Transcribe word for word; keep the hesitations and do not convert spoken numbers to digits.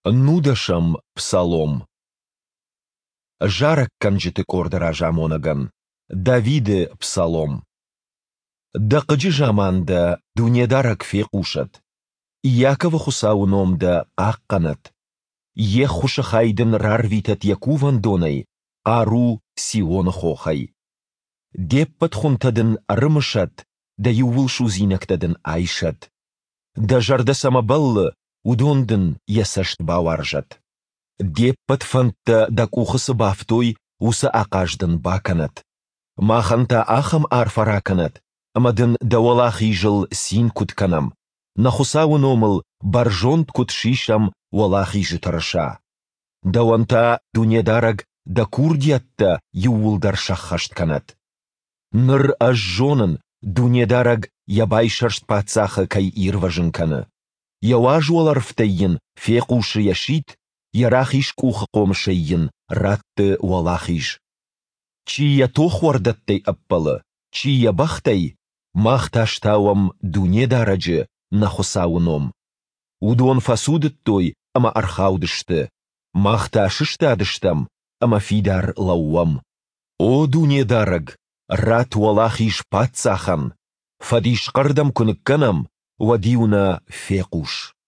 Нудашам псалом. Жарак канжиты кордыра жамонаган. Давиды псалом. Дақыжы жаманда дүниедарак феқушат. Иякова хусауномда аққанат. Ех хушахайдын рарвитат якуван донай, ару сион хохай. Деппат хунтадын арымышат, да ювылшу зинактадын айшат. Да жарда самабаллы, удондын ясашт бауаржат. Деппат фантта да кухысы бафтой уса ақаждын баканат. Маханта ахам арфараканат, амадын давалахи жыл син кутканам. Нахусауын омыл баржонт кутшишам валахи жытарыша. Дауанта дүниедараг да курдиятта ювулдар шахаштканат. Ныр ажжонын дүниедараг ябай шаршт пацаха кай ирважынканы. Яуажуалар втайын феқуши яшит, ярахиш куха комшайын ратты валахиш. Чия тохвардаттай аппалы, чия бахтай, махташтауам дүниедараджы нахусауыном. Удон фасудыттой, ама архаудышты, махташыштадыштам, ама фидар лауам. О дүниедараг, рат валахиш пацахан, фадиш қардам күнікканам, вадиуна феқуш.